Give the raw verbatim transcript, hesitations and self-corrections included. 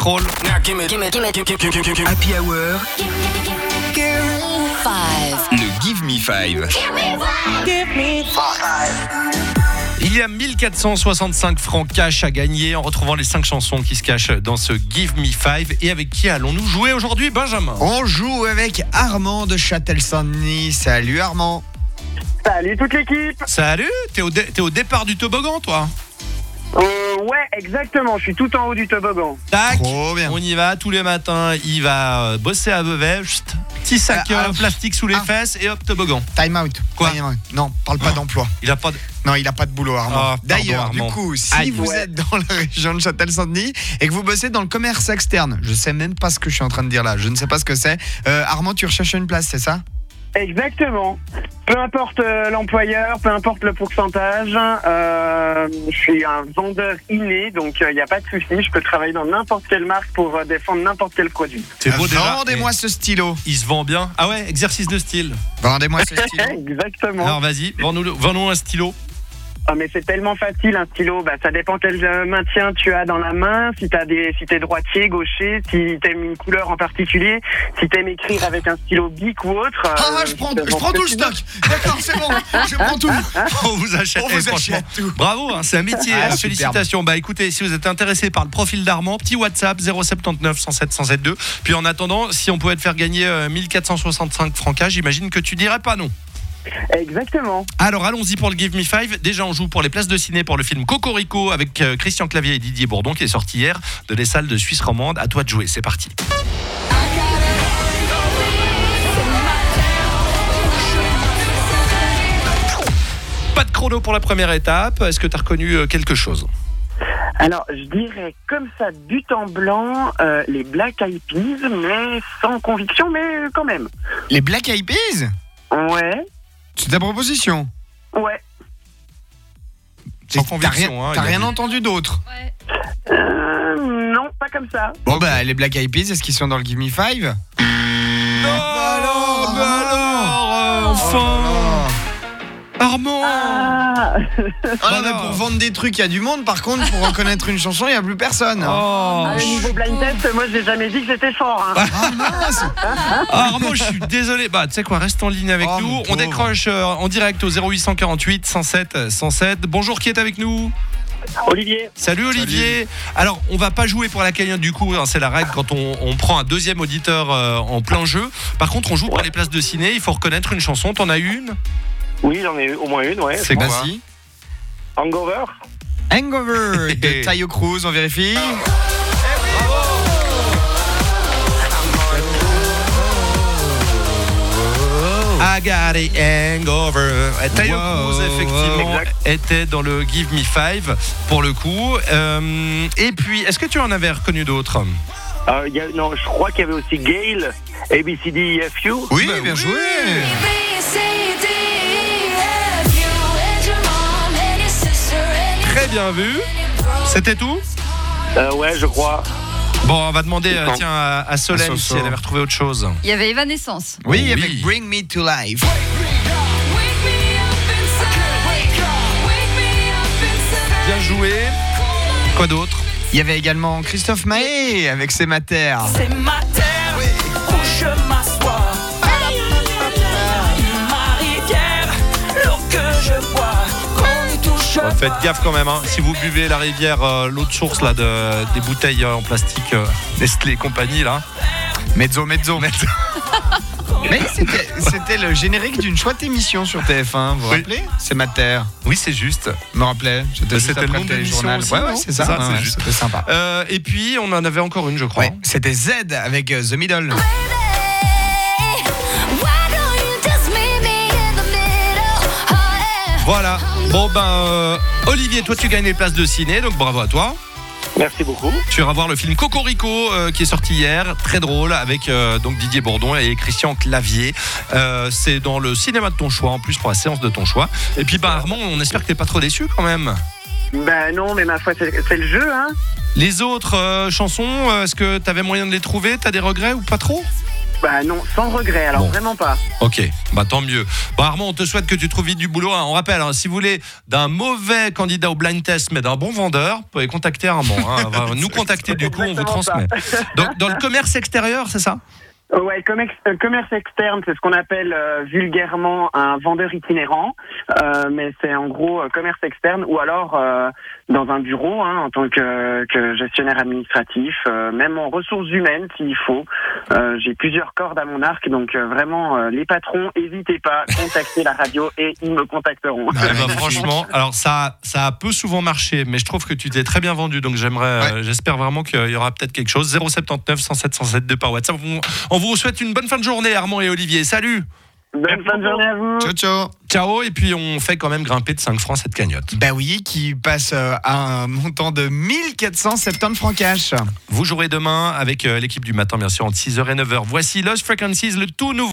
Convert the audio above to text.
contrôle. Happy Hour. Le Give Me Five. Il y a mille quatre cent soixante-cinq francs cash à gagner en retrouvant les cinq chansons qui se cachent dans ce Give Me Five. Et avec qui allons-nous jouer aujourd'hui, Benjamin ? On joue avec Armand de Châtel-Saint-Denis. Salut Armand. Salut toute l'équipe. Salut, t'es au, dé- t'es au départ du toboggan, toi ? Euh, ouais, exactement, je suis tout en haut du toboggan. Tac, Trop bien. on y va tous les matins. Il va euh, bosser à Vevey. Chut, petit sac Ah, euh, ah, plastique sous les ah. fesses et hop, toboggan. Time out. Quoi Time out. Non, parle pas Oh. d'emploi. Il a pas de... Non, il a pas de boulot, Armand. Ah, pardon, D'ailleurs, Armand. du coup, si Aïe. vous Ouais. êtes dans la région de Châtel-Saint-Denis et que vous bossez dans le commerce externe, je sais même pas ce que je suis en train de dire là. Je ne sais pas ce que c'est. Euh, Armand, tu recherches une place, c'est ça ? Exactement. Peu importe euh, l'employeur, peu importe le pourcentage, euh, je suis un vendeur inné, donc il n'y a pas de souci. Je peux travailler dans n'importe quelle marque pour euh, défendre n'importe quel produit. C'est beau déjà. Vendez-moi ce stylo. Il se vend bien. Ah ouais, exercice de style. Vendez-moi ce stylo. Exactement. Alors vas-y, vends-nous, vends-nous un stylo. Ah, mais c'est tellement facile un stylo, bah ça dépend quel euh, maintien tu as dans la main, si t'as des si t'es droitier, gaucher, si t'aimes une couleur en particulier, si t'aimes écrire avec un stylo bic ou autre. Ah, euh, je prends, te je vends prends ce tout le stylo. stock. D'accord, c'est bon. Je prends tout. On vous achète. On eh, vous franchement, achète tout. bravo, hein, c'est un métier. Ah, hein, superbe. félicitations. Bah écoutez, si vous êtes intéressé par le profil d'Armand, petit WhatsApp zéro sept neuf cent sept cent sept deux. Puis en attendant, si on pouvait te faire gagner euh, mille quatre cent soixante-cinq francs cash, j'imagine que tu dirais pas non. Exactement. Alors allons-y pour le Give Me Five. Déjà on joue pour les places de ciné pour le film Cocorico avec euh, Christian Clavier et Didier Bourdon qui est sorti hier de les salles de Suisse romande. À toi de jouer, c'est parti. Pas de chrono pour la première étape. Est-ce que tu as reconnu euh, quelque chose ? Alors, je dirais comme ça, but en blanc, euh, les Black Eyed Peas, mais sans conviction, mais quand même. Les Black Eyed Peas ? Ouais, C'est ta proposition. ouais. Sans T'as conviction, rien, hein, t'as il a rien dit. entendu d'autre. Euh, non, pas comme ça. Bon bah les Black Eyed Peas, est-ce qu'ils sont dans le Give Me Five ? Oh, alors, mais bah alors, euh, enfin Armand Ah, Ah non, mais alors. pour vendre des trucs, il y a du monde. Par contre, pour reconnaître une chanson, il n'y a plus personne. Oh, Ah, le niveau blind test, moi, j'ai jamais dit que c'était fort. Hein. Ah mince. Armand, je suis désolé. Bah, tu sais quoi, reste en ligne avec Oh, nous. mon On pauvre. décroche euh, en direct au zéro huit cent quarante-huit cent sept cent sept. Bonjour, qui est avec nous ? Olivier. Salut Olivier. Alors, on va pas jouer pour la cagnotte du coup, hein, c'est la règle quand on, on prend un deuxième auditeur euh, en plein jeu. Par contre, on joue pour les places de ciné. Il faut reconnaître une chanson. T'en as une ? Oui, j'en ai eu au moins une, ouais. C'est quoi ? Vas-y. Hangover. Hangover de Taio Cruz, on vérifie. I got a hangover. Taio Wow. Cruz, effectivement, Exact. était dans le Give Me Five pour le coup. Euh, et puis, est-ce que tu en avais reconnu d'autres ? Euh, y a, non, je crois qu'il y avait aussi Gail, A B C D E F U. Oui, Bah bien oui. joué. Très bien vu. C'était tout ? Euh, ouais, je crois. Bon, on va demander euh, Non. tiens, à, à Solène À si Soso. elle avait retrouvé autre chose. Il y avait Evanescence. Oui, Oui. avec Bring Me to Life. Bien joué. Quoi d'autre ? Il y avait également Christophe Maé avec C'est ma terre. C'est ma terre où je m'assois. Ma rivière, l'eau que je bois. Qu'on y touche Bon, faites gaffe quand même, hein. Si vous buvez la rivière, euh, l'eau de source là, de, des bouteilles euh, en plastique euh, Nestlé et compagnie là. Mezzo, mezzo. Mais c'était, c'était le générique d'une chouette émission sur T F un, vous vous Oui. rappelez ? C'est ma terre. Oui, c'est juste. Je me rappelais. C'était, juste C'était après le nom de l'émission téléjournal. aussi, Ouais, non ouais, c'est ça. Ça, ouais, c'est ouais, juste. C'était sympa. Euh, et puis on en avait encore une, je crois. Ouais, c'était Z avec euh, The Middle. Voilà. Bon ben, euh, Olivier, toi tu gagnes les places de ciné, donc bravo à toi. Merci beaucoup. Tu iras voir le film Cocorico euh, qui est sorti hier, très drôle, avec euh, donc Didier Bourdon et Christian Clavier. Euh, c'est dans le cinéma de ton choix, en plus pour la séance de ton choix. Et puis bah, Armand, on espère que t'es pas trop déçu quand même. Ben non, mais ma foi, c'est, c'est le jeu, hein. Les autres euh, chansons, euh, est-ce que t'avais moyen de les trouver ? T'as des regrets ou pas trop ? Bah non, sans regret, alors Bon. vraiment pas. Ok, bah tant mieux. Bon Armand, on te souhaite que tu trouves vite du boulot. hein. On rappelle, hein, si vous voulez d'un mauvais candidat au blind test, mais d'un bon vendeur, vous pouvez contacter Armand. hein. Va nous contacter du coup, on vous Exactement ça. transmet. Donc dans le commerce extérieur, c'est ça ? Ouais, commerce, euh, commerce externe, c'est ce qu'on appelle euh, vulgairement un vendeur itinérant, euh, mais c'est en gros euh, commerce externe ou alors euh, dans un bureau hein, en tant que, que gestionnaire administratif, euh, même en ressources humaines s'il faut. Euh, j'ai plusieurs cordes à mon arc, donc euh, vraiment euh, les patrons, n'hésitez pas, contactez la radio et ils me contacteront. Eh ben, franchement, alors ça, ça a peu souvent marché, mais je trouve que tu t'es très bien vendu, donc j'aimerais, euh, j'espère vraiment qu'il y aura peut-être quelque chose. zéro sept neuf cent sept cent sept deux par WhatsApp. On, on vous souhaite une bonne fin de journée, Armand et Olivier. Salut. Bonne fin de journée à vous. Ciao, ciao. Ciao. Et puis on fait quand même grimper de cinq francs cette cagnotte. Bah oui, qui passe euh, à un montant de mille quatre cent soixante-dix francs cash. Vous jouerez demain avec euh, l'équipe du matin, bien sûr, entre six heures et neuf heures. Voici Lost Frequencies, le tout nouveau.